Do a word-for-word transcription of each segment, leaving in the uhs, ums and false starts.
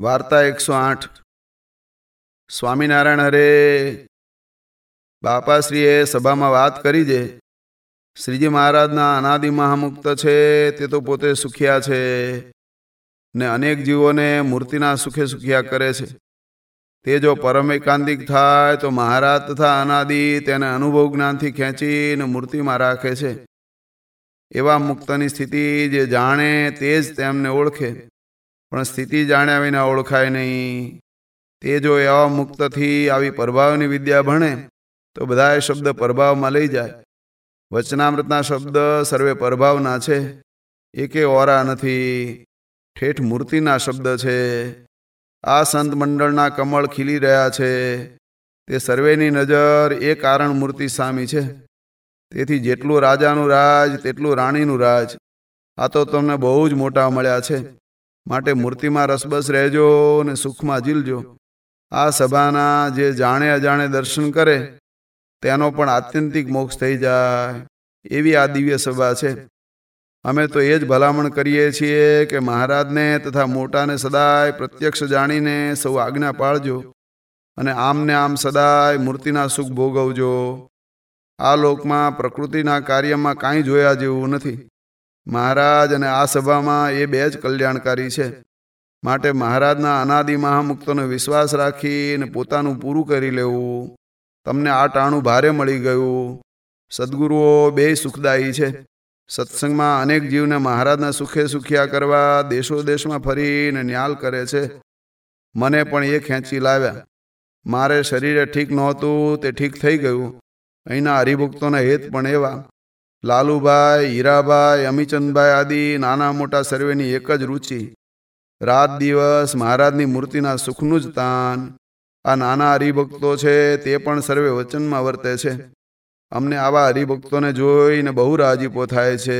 વાર્તા એકસો આઠ. સ્વામિનારાયણ હરે. બાપાશ્રીએ સભામાં વાત કરી છે. શ્રીજી મહારાજના અનાદિ મહામુક્ત છે તે તો પોતે સુખ્યા છે ને અનેક જીવોને મૂર્તિના સુખે સુખ્યા કરે છે. તે જો પરમ એકાંતિક થાય તો મહારાજ તથા અનાદિ તેને અનુભવ જ્ઞાનથી ખેંચીને મૂર્તિમાં રાખે છે. એવા મુક્તની સ્થિતિ જે જાણે તે જ તેમને ઓળખે, પણ સ્થિતિ જાણ્યા વિના ઓળખાય નહીં. તે જો એવા મુક્તથી આવી પ્રભાવની વિદ્યા ભણે તો બધાય શબ્દ પ્રભાવમાં લઈ જાય. વચનામૃતના શબ્દ સર્વે પ્રભાવના છે, એકે ઓરા નથી, ઠેઠ મૂર્તિના શબ્દ છે. આ સંત મંડળના કમળ ખીલી રહ્યા છે, તે સર્વેની નજર એ કારણ મૂર્તિ સામી છે. તેથી જેટલું રાજાનું રાજ તેટલું રાણીનું રાજ. આ તો તમને બહુ જ મોટા મળ્યા છે, માટે મૂર્તિમાં રસબસ રહેજો અને સુખમાં ઝીલજો. આ સભાના જે જાણે અજાણે દર્શન કરે તેનો પણ આત્યંતિક મોક્ષ થઈ જાય, એવી આ દિવ્ય સભા છે. અમે તો એ જ ભલામણ કરીએ છીએ કે મહારાજને તથા મોટાને સદાય પ્રત્યક્ષ જાણીને સૌ આજ્ઞા પાળજો અને આમને આમ સદાય મૂર્તિના સુખ ભોગવજો. આ લોકમાં પ્રકૃતિના કાર્યમાં કાંઈ જોયા જેવું નથી. મહારાજ અને આ સભામાં એ બે જ કલ્યાણકારી છે. માટે મહારાજના અનાદિ મહામુક્તનો વિશ્વાસ રાખીને પોતાનું પૂરું કરી લેવું. તમને આ ટાણું ભારે મળી ગયું. સદગુરુઓ બે સુખદાયી છે. સત્સંગમાં અનેક જીવને મહારાજના સુખે સુખ્યા કરવા દેશો દેશમાં ફરીને ન્યાલ કરે છે. મને પણ એ ખેંચી લાવ્યા. મારે શરીરે ઠીક નહોતું, તે ઠીક થઈ ગયું. અહીંના હરિભક્તોના હેત પણ એવા. લાલુભાઈ, હીરાભાઈ, અમીચંદભાઈ આદિ નાના મોટા સર્વેની એક જ રુચિ, રાત દિવસ મહારાજની મૂર્તિના સુખનું જ તાન. આ નાના હરિભક્તો છે તે પણ સર્વે વચનમાં વર્તે છે. અમને આવા હરિભક્તોને જોઈને બહુ રાજીપો થાય છે.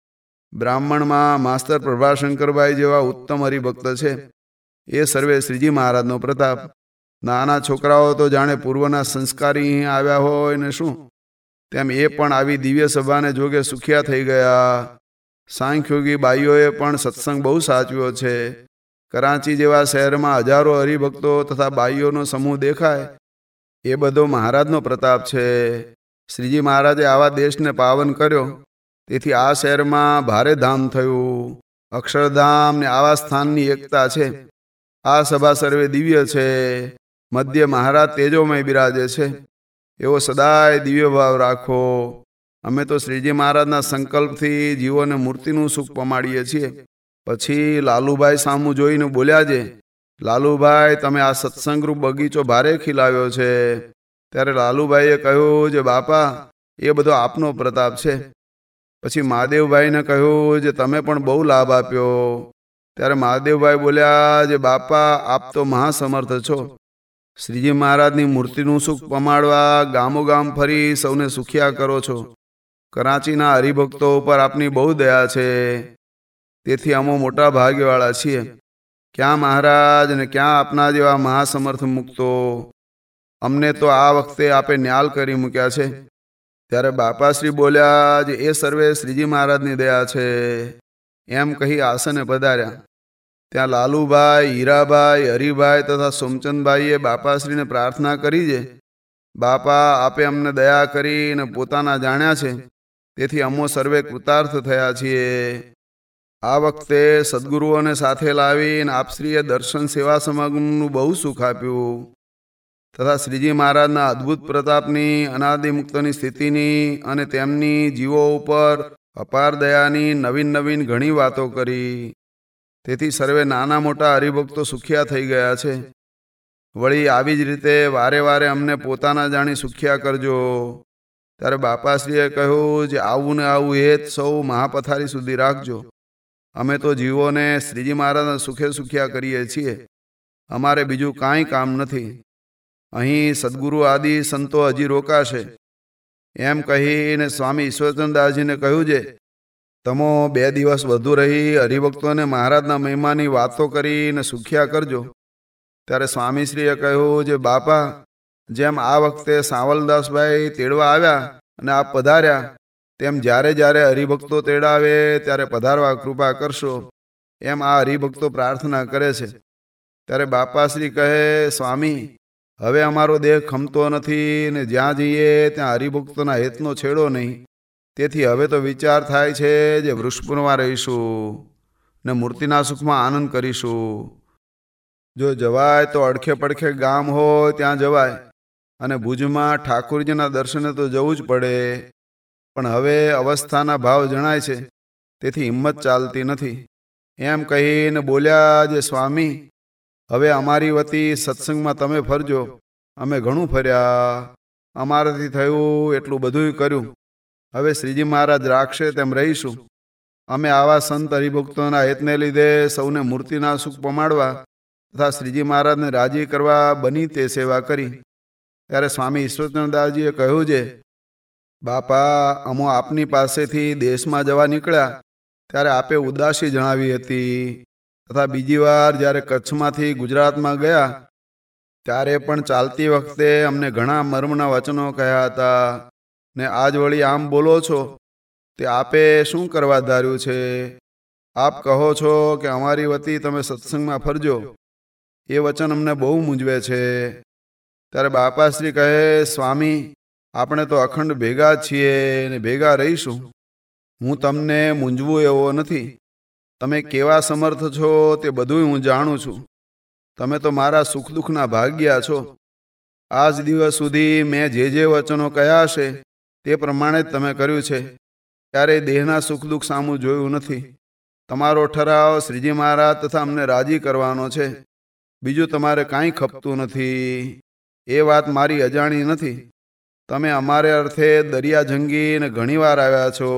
બ્રાહ્મણમાં માસ્તર પ્રભાશંકરભાઈ જેવા ઉત્તમ હરિભક્ત છે. એ સર્વે શ્રીજી મહારાજનો પ્રતાપ. નાના છોકરાઓ તો જાણે પૂર્વના સંસ્કારી અહીં આવ્યા હોય ને શું, તેમ એ પણ આવી દિવ્ય સભાને જોગે સુખ્યા થઈ ગયા. સાંખ્યોગી બાઈઓએ પણ સત્સંગ બહુ સાચવ્યો છે. કરાંચી જેવા શહેરમાં હજારો હરિભક્તો તથા બાઈઓનો સમૂહ દેખાય, એ બધો મહારાજનો પ્રતાપ છે. શ્રીજી મહારાજે આવા દેશને પાવન કર્યો, તેથી આ શહેરમાં ભારે ધામ થયું. અક્ષરધામ ને આવા સ્થાનની એકતા છે. આ સભા સર્વે દિવ્ય છે. મધ્ય મહારાજ તેજોમય બિરાજે છે. એવો સદાય દિવ્ય ભાવ રાખો. અમે તો શ્રીજી મહારાજના સંકલ્પથી જીવોને મૂર્તિનું સુખ પમાડીએ છીએ. પછી લાલુભાઈ સામું જોઈને બોલ્યા છે, લાલુભાઈ તમે આ સત્સંગરૂપ બગીચો ભારે ખીલાવ્યો છે. ત્યારે લાલુભાઈએ કહ્યું જે બાપા એ બધો આપનો પ્રતાપ છે. પછી મહાદેવભાઈને કહ્યું જે તમે પણ બહુ લાભ આપ્યો. ત્યારે મહાદેવભાઈ બોલ્યા જે બાપા આપ તો મહાસમર્થ છો. શ્રીજી મહારાજની મૂર્તિનું સુખ પમાડવા ગામો ગામ ફરી સૌને સુખ્યા કરો છો. કરાંચીના હરિભક્તો ઉપર આપની બહુ દયા છે. તેથી અમો મોટા ભાગ્યવાળા છીએ. ક્યાં મહારાજ ને ક્યાં આપના જેવા મહાસમર્થ મુક્તો. અમને તો આ વખતે આપે ન્યાલ કરી મૂક્યા છે. ત્યારે બાપાશ્રી બોલ્યા જે એ સર્વે શ્રીજી મહારાજની દયા છે. એમ કહી આસને પધાર્યા. ત્યાં લાલુભાઈ, હીરાભાઈ, હરિભાઈ તથા સોમચંદભાઈએ બાપાશ્રીને પ્રાર્થના કરી છે, બાપા આપે અમને દયા કરીને પોતાના જાણ્યા છે, તેથી અમો સર્વે કૃતાર્થ થયા છીએ. આ વખતે સદગુરુઓને સાથે લાવીને આપશ્રીએ દર્શન સેવા સમાગમનું બહુ સુખ આપ્યું તથા શ્રીજી મહારાજના અદ્ભુત પ્રતાપની, અનાદિમુક્તની સ્થિતિની અને તેમની જીવો ઉપર અપાર દયાની નવીન નવીન ઘણી વાતો કરી. તેથી સર્વે નાના મોટા હરિભક્તો સુખ્યા થઈ ગયા છે. વળી આવી જ રીતે વારે વારે અમને પોતાના જાણી સુખ્યા કરજો. ત્યારે બાપાશ્રીએ કહ્યું જે આવું ને આવું હેત સૌ મહાપથારી સુધી રાખજો. અમે તો જીવોને શ્રીજી મહારાજના સુખે સુખ્યા કરીએ છીએ. અમારે બીજું કાંઈ કામ નથી. અહીં સદગુરુ આદિ સંતો હજી રોકાશે. એમ કહીને સ્વામી ઈશ્વરચંદાસજીને કહ્યું છે, તમો બે દિવસ વધુ રહી હરિભક્તોને મહારાજના મહિમાની વાતો કરીને સુખ્યા કરજો. ત્યારે સ્વામીશ્રીએ કહ્યું જે બાપા જેમ આ વખતે સાવલદાસભાઈ તેડવા આવ્યા અને આપ પધાર્યા, તેમ જ્યારે જ્યારે હરિભક્તો તેડાવે ત્યારે પધારવા કૃપા કરશો. એમ આ હરિભક્તો પ્રાર્થના કરે છે. ત્યારે બાપાશ્રી કહે, સ્વામી, હવે અમારો દેહ ખમતો નથી ને જ્યાં જઈએ ત્યાં હરિભક્તોના હેતનો છેડો નહીં. તેથી હવે તો વિચાર થાય છે જે વૃષપુરમાં રહીશું ને મૂર્તિના સુખમાં આનંદ કરીશું. જો જવાય તો અડખે પડખે ગામ હોય ત્યાં જવાય, અને ભુજમાં ઠાકુરજીના દર્શને તો જવું જ પડે. પણ હવે અવસ્થાના ભાવ જણાય છે, તેથી હિંમત ચાલતી નથી. એમ કહીને બોલ્યા જે સ્વામી, હવે અમારી વતી સત્સંગમાં તમે ફરજો. અમે ઘણું ફર્યા, અમારાથી થયું એટલું બધું કર્યું. હવે શ્રીજી મહારાજ રાખશે તેમ રહીશું. અમે આવા સંત હરિભક્તોના હેતને લીધે સૌને મૂર્તિના સુખ પમાડવા તથા શ્રીજી મહારાજને રાજી કરવા બની તે સેવા કરી. ત્યારે સ્વામી ઈશ્વરચંદ્રદાસજીએ કહ્યું છે, બાપા, અમો આપની પાસેથી દેશમાં જવા નીકળ્યા ત્યારે આપે ઉદાસી જણાવી હતી, તથા બીજી વાર જ્યારે કચ્છમાંથી ગુજરાતમાં ગયા ત્યારે પણ ચાલતી વખતે અમને ઘણા મર્મના વચનો કહ્યા હતા. ને આજ વળી આમ બોલો છો તે આપે શું કરવા ધાર્યું છે? આપ કહો છો કે અમારી વતી તમે સત્સંગમાં ફરજો, એ વચન અમને બહુ મૂંઝવે છે. ત્યારે બાપાશ્રી કહે, સ્વામી, આપણે તો અખંડ ભેગા છીએ ને ભેગા રહીશું. હું તમને મૂંઝવું એવો નથી. તમે કેવા સમર્થ છો તે બધું હું જાણું છું. તમે તો મારા સુખ દુઃખના ભાગ્યા છો. આજ દિવસ સુધી મેં જે જે વચનો કહ્યા હશે તે પ્રમાણે જ તમે કર્યું છે. ક્યારેય દેહના સુખ દુઃખ સામું જોયું નથી. તમારો ઠરાવ શ્રીજી મહારાજ તથા અમને રાજી કરવાનો છે. બીજું તમારે કાંઈ ખપતું નથી. એ વાત મારી અજાણી નથી. તમે અમારે અર્થે દરિયા જંગીને ઘણીવાર આવ્યા છો.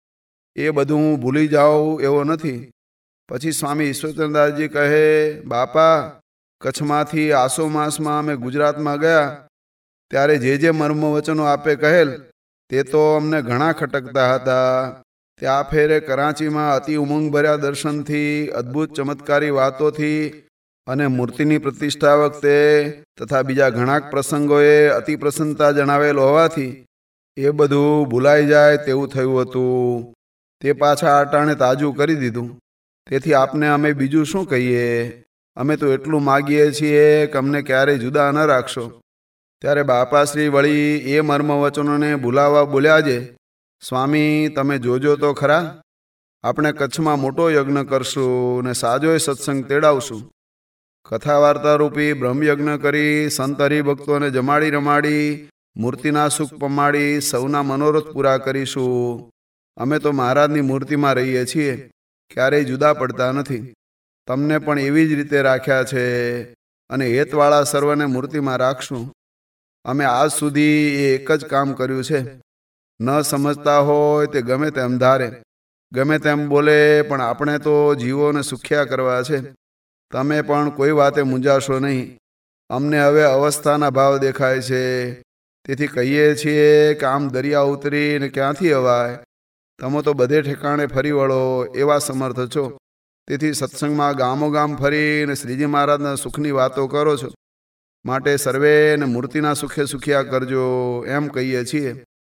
એ બધું હું ભૂલી જાઉં એવો નથી. પછી સ્વામી ઈશ્વરચંદ્રદાસજી કહે, બાપા, કચ્છમાંથી આસો માસમાં અમે ગુજરાતમાં ગયા ત્યારે જે જે મર્મ વચનો આપે કહેલ તે તો અમને ઘણા ખટકતા હતા. ત્યાં ફેરે કરાંચીમાં અતિ ઉમંગભર્યા દર્શનથી, અદ્ભુત ચમત્કારી વાતોથી અને મૂર્તિની પ્રતિષ્ઠા વખતે તથા બીજા ઘણા પ્રસંગોએ અતિ પ્રસન્નતા જણાવેલ હોવાથી એ બધું ભૂલાઈ જાય તેવું થયું હતું. તે પાછા અટાણે તાજું કરી દીધું. તેથી આપને અમે બીજું શું કહીએ? અમે તો એટલું માગીએ છીએ કે અમને ક્યારેય જુદા ન રાખશો. ત્યારે બાપાશ્રી વળી એ મર્મ વચનોને ભૂલાવા બોલ્યા છે, સ્વામી, તમે જોજો તો ખરા. આપણે કચ્છમાં મોટો યજ્ઞ કરશું ને સાજોય સત્સંગ તેડાવશું. કથા વાર્તા રૂપી બ્રહ્મયજ્ઞ કરી સંત હરિભક્તોને જમાડી રમાડી મૂર્તિના સુખ પમાડી સૌના મનોરથ પૂરા કરીશું. અમે તો મહારાજની મૂર્તિમાં રહીએ છીએ, ક્યારેય જુદા પડતા નથી. તમને પણ એવી જ રીતે રાખ્યા છે અને હેતવાળા સર્વને મૂર્તિમાં રાખશું. અમે આજ સુધી એ એક જ કામ કર્યું છે. ન સમજતા હોય તે ગમે તેમ ધારે, ગમે તેમ બોલે, પણ આપણે તો જીવોને સુખ્યા કરવા છે. તમે પણ કોઈ વાતે મૂંઝાશો નહીં. અમને હવે અવસ્થાના ભાવ દેખાય છે, તેથી કહીએ છીએ કે આમ દરિયા ઉતરીને ક્યાંથી અવાય. તમે તો બધે ઠેકાણે ફરી વળો એવા સમર્થ છો. તેથી સત્સંગમાં ગામો ગામ ફરીને શ્રીજી મહારાજના સુખની વાતો કરો છો. માટે સર્વેને મૂર્તિના સુખે સુખિયા કરજો એમ કહીએ છીએ.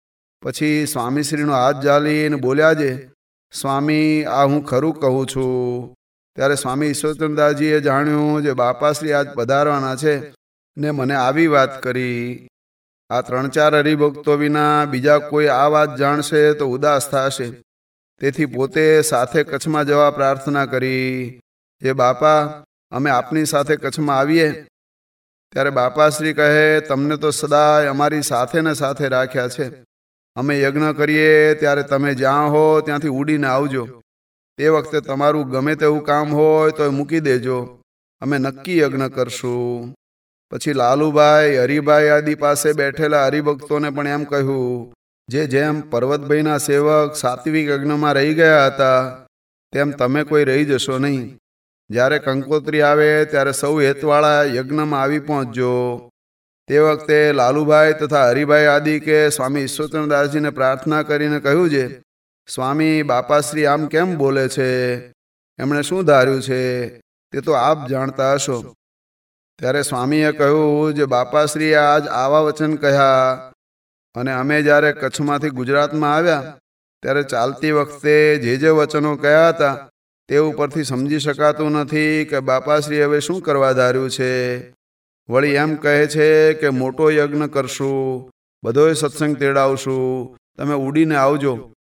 પછી સ્વામીશ્રીનો હાથ ઝાલીને બોલ્યા છે, સ્વામી, આ હું ખરું કહું છું. ત્યારે સ્વામી ઈશ્વરચંદ્રદાસજીએ જાણ્યું જે બાપાશ્રી આજ પધારવાના છે ને મને આવી વાત કરી. આ ત્રણ ચાર હરિભક્તો વિના બીજા કોઈ આ વાત જાણશે તો ઉદાસ થશે. તેથી પોતે સાથે કચ્છમાં જવા પ્રાર્થના કરી. જે બાપા, અમે આપની સાથે કચ્છમાં આવીએ. ત્યારે બાપાશ્રી કહે, તમને તો સદાય અમારી સાથે ને સાથે રાખ્યા છે. અમે યજ્ઞ કરીએ ત્યારે તમે જ્યાં હો ત્યાંથી ઉડીને આવજો. તે વખતે તમારું ગમે તેવું કામ હોય તો મૂકી દેજો. અમે નક્કી યજ્ઞ કરશું. પછી લાલુભાઈ, હરિભાઈ આદિ પાસે બેઠેલા હરિભક્તોને પણ એમ કહ્યું, જે જેમ પર્વતભાઈના સેવક સાત્વિક યજ્ઞમાં રહી ગયા હતા તેમ તમે કોઈ રહી જશો નહીં. જ્યારે કંકોત્રી આવે ત્યારે સૌ હેતવાળા યજ્ઞમાં આવી પહોંચજો. તે વખતે લાલુભાઈ તથા હરિભાઈ આદિ કે સ્વામી ઈશ્વરચંદ્રદાસજીને પ્રાર્થના કરીને કહ્યું છે, સ્વામી, બાપાશ્રી આમ કેમ બોલે છે? એમણે શું ધાર્યું છે તે તો આપ જાણતા હશો. ત્યારે સ્વામીએ કહ્યું, જે બાપાશ્રીએ આજ આવા વચન કહ્યા અને અમે જ્યારે કચ્છમાંથી ગુજરાતમાં આવ્યા ત્યારે ચાલતી વખતે જે જે વચનો કહ્યા હતા તે ઉપરથી સમજી શકાતું નથી કે બાપાશ્રી હવે શું કરવા ધાર્યું છે. વળી એમ કહે છે કે મોટો યજ્ઞ કરશું, બધોય સત્સંગ તેડાવશું, તમે ઉડીને આવજો.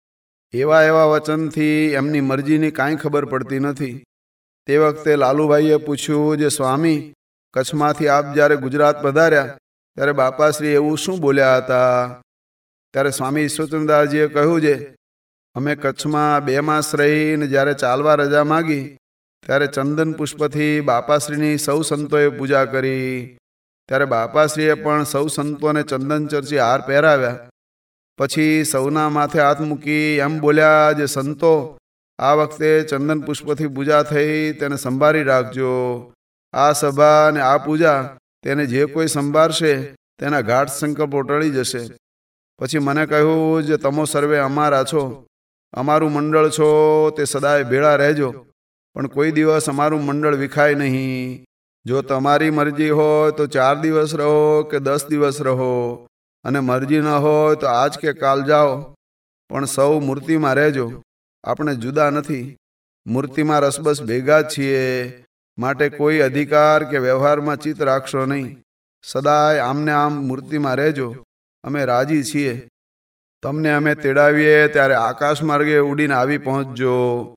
એવા એવા વચનથી એમની મરજીની કાંઈ ખબર પડતી નથી. તે વખતે લાલુભાઈએ પૂછ્યું, જે સ્વામી, કચ્છમાંથી આપ જ્યારે ગુજરાત પધાર્યા ત્યારે બાપાશ્રી એવું શું બોલ્યા હતા? ત્યારે સ્વામી ઈશ્વરચંદ્રદાસજીએ કહ્યું, છે અમે કચ્છમાં બે માસ રહીને જ્યારે ચાલવા રજા માગી ત્યારે ચંદન પુષ્પથી બાપાશ્રીની સૌ સંતોએ પૂજા કરી. ત્યારે બાપાશ્રીએ પણ સૌ સંતોને ચંદન ચર્ચી હાર પહેરાવ્યા. પછી સૌના માથે હાથ મૂકી એમ બોલ્યા, જે સંતો, આ વખતે ચંદન પુષ્પથી પૂજા થઈ તેને સંભાળી રાખજો. આ સભા અને આ પૂજા તેને જે કોઈ સંભાળશે તેના ગાઢ સંકલ્પો ટળી જશે. પછી મને કહ્યું, જે તમો સર્વે અમારા છો, અમારું મંડળ છો, તે સદાય ભેળા રહેજો, પણ કોઈ દિવસ અમારું મંડળ વિખાય નહીં. જો તમારી મરજી હોય તો ચાર દિવસ રહો કે દસ દિવસ રહો, અને મરજી ન હોય તો આજ કે કાલ જાઓ, પણ સૌ મૂર્તિમાં રહેજો. આપણે જુદા નથી, મૂર્તિમાં રસબસ ભેગા જ છીએ. માટે કોઈ અધિકાર કે વ્યવહારમાં ચિત્ત રાખશો નહીં. સદાય આમને આમ મૂર્તિમાં રહેજો. અમે રાજી છીએ. તમને અમે તેડાવીએ ત્યારે આકાશ માર્ગે ઉડીને આવી પહોંચજો.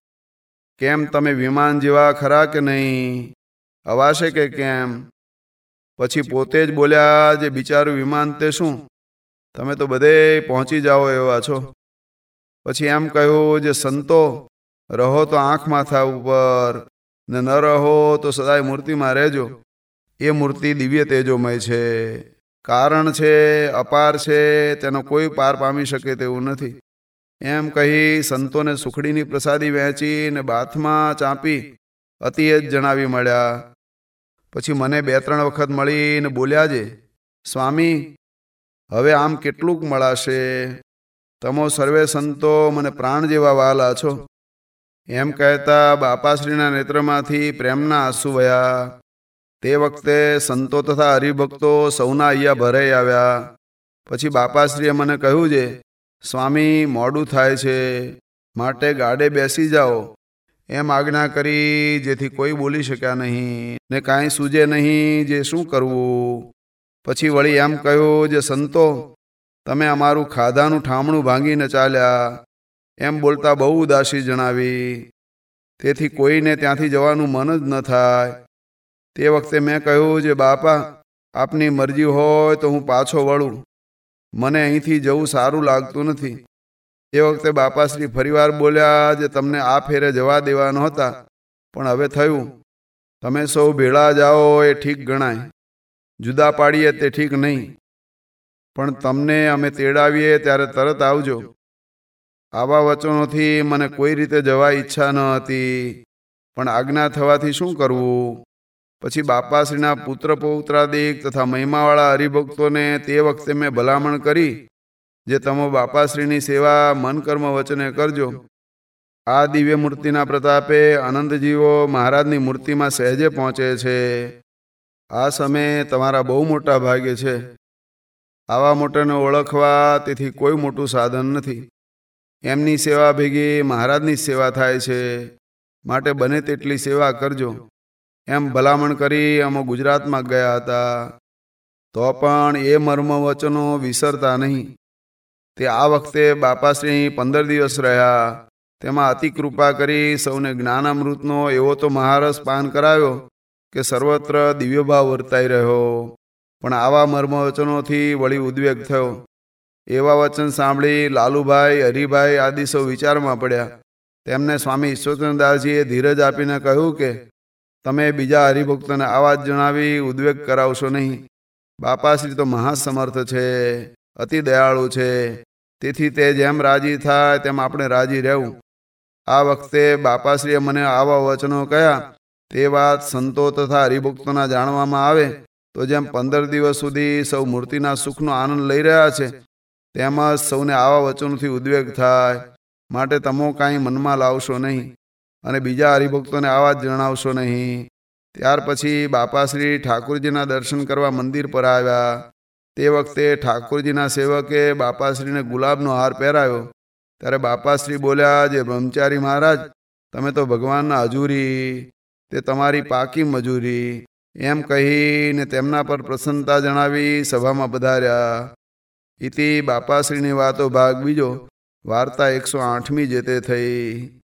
કેમ તમે વિમાન જેવા ખરા કે નહીં? અવાશે કે કેમ? પછી પોતે જ બોલ્યા, જે બિચારું વિમાન તે શું, તમે તો બધે પહોંચી જાઓ એવા છો. પછી એમ કહ્યું, જે સંતો, રહો તો આંખ માથા ઉપર, ને ન રહો તો સદાય મૂર્તિમાં રહેજો. એ મૂર્તિ દિવ્ય તેજોમય છે, કારણ છે, અપાર છે, તેનો કોઈ પાર પામી શકે તેવું નથી. એમ કહી સંતોને સુખડીની પ્રસાદી વહેંચી ને બાથમાં ચાંપી અતિ જ જણાવી મળ્યા. પછી મને બે ત્રણ વખત મળીને બોલ્યા, છે સ્વામી, હવે આમ કેટલુંક મળાશે? તમો સર્વે સંતો મને પ્રાણ જેવા વહાલા છો. એમ કહેતા બાપાશ્રીના નેત્રમાંથી પ્રેમના આંસુ વહ્યા. તે વખતે સંતો તથા હરિભક્તો સૌના અહીંયા ભરાઈ આવ્યા. પછી બાપાશ્રીએ મને કહ્યું, છે સ્વામી, મોડું થાય છે, માટે ગાડે બેસી જાઓ એમ આજ્ઞા કરી, જેથી કોઈ બોલી શક્યા નહીં ને કાંઈ સૂજે નહીં જે શું કરવું. પછી વળી એમ કહ્યું, જે સંતો, તમે અમારું ખાધાનું ઠામણું ભાંગીને ચાલ્યા. એમ બોલતા બહુ ઉદાસી જણાવી. તેથી કોઈને ત્યાંથી જવાનું મન જ ન થાય. તે વખતે મેં કહ્યું, જે બાપા, આપની મરજી હોય તો હું પાછો વળું. મને અહીંથી જવું સારું લાગતું નથી. એ વખતે બાપાશ્રી ફરીવાર બોલ્યા, જે તમને આ ફેરે જવા દેવા નહોતા, પણ હવે થયું. તમે સૌ ભેળા જાઓ એ ઠીક ગણાય, જુદા પાડીએ તે ઠીક નહીં. પણ તમને અમે તેડાવીએ ત્યારે તરત આવજો. આવા વચનોથી મને કોઈ રીતે જવા ઈચ્છા ન હતી, પણ આજ્ઞા થવાથી શું કરવું. પછી બાપાશ્રીના પુત્ર પૌત્રાદિક તથા મહિમાવાળા હરિભક્તોને તે વખતે મેં ભલામણ કરી, જે તમે બાપાશ્રીની સેવા મન કર્મ વચને કરજો. આ દિવ્ય મૂર્તિના પ્રતાપે આનંદજીવો મહારાજની મૂર્તિમાં સહેજે પહોંચે છે. આ સમયે તમારા બહુ મોટા ભાગ્ય છે. આવા મોટાને ઓળખવા તેથી કોઈ મોટું સાધન નથી. એમની સેવા ભેગી મહારાજની સેવા થાય છે. માટે બને તેટલી સેવા કરજો. એમ ભલામણ કરી અમે ગુજરાતમાં ગયા હતા. તો પણ એ મર્મ વચનો વિસરતા નહીં. તે આ વખતે બાપાશ્રી પંદર દિવસ રહ્યા. તેમાં અતિ કૃપા કરી સૌને જ્ઞાનામૃતનો એવો તો મહારસ પાન કરાવ્યો કે સર્વત્ર દિવ્યભાવ વર્તાઈ રહ્યો. પણ આવા મર્મ વચનોથી વળી ઉદ્વેગ થયો. એવા વચન સાંભળી લાલુભાઈ, હરિભાઈ આદિ સૌ વિચારમાં પડ્યા. તેમને સ્વામી ઈશ્વરચંદ્રદાસજીએ ધીરજ આપીને કહ્યું કે તમે બીજા હરિભક્તોને આવા જ જણાવી ઉદ્વેગ કરાવશો નહીં. બાપાશ્રી તો મહાસમર્થ છે, અતિ દયાળુ છે. તેથી તે જેમ રાજી થાય તેમ આપણે રાજી રહેવું. આ વખતે બાપાશ્રીએ મને આવા વચનો કહ્યા. તે વાત સંતો તથા હરિભક્તોના જાણવામાં આવે તો જેમ પંદર દિવસ સુધી સૌ મૂર્તિના સુખનો આનંદ લઈ રહ્યા છે, તેમજ સૌને આવા વચનોથી ઉદ્વેગ થાય. માટે તમો કાંઈ મનમાં લાવશો નહીં, અને બીજા હરિભક્તોને આવા જ જણાવશો નહીં. ત્યાર પછી બાપાશ્રી ઠાકોરજીના દર્શન કરવા મંદિર પર આવ્યા. તે વખતે ઠાકોરજીના સેવકે બાપાશ્રીને ગુલાબનો હાર પહેરાવ્યો. ત્યારે બાપાશ્રી બોલ્યા, જે બ્રહ્મચારી મહારાજ, તમે તો ભગવાનના હજુરી, તે તમારી પાકી મજૂરી, એમ કહીને તેમના પર પ્રસન્નતા જણાવી સભામાં પધાર્યા. ઇતિ બાપાશ્રીની વાતો ભાગ બીજો. વાર્તા એકસો આઠમી જે તે થઈ.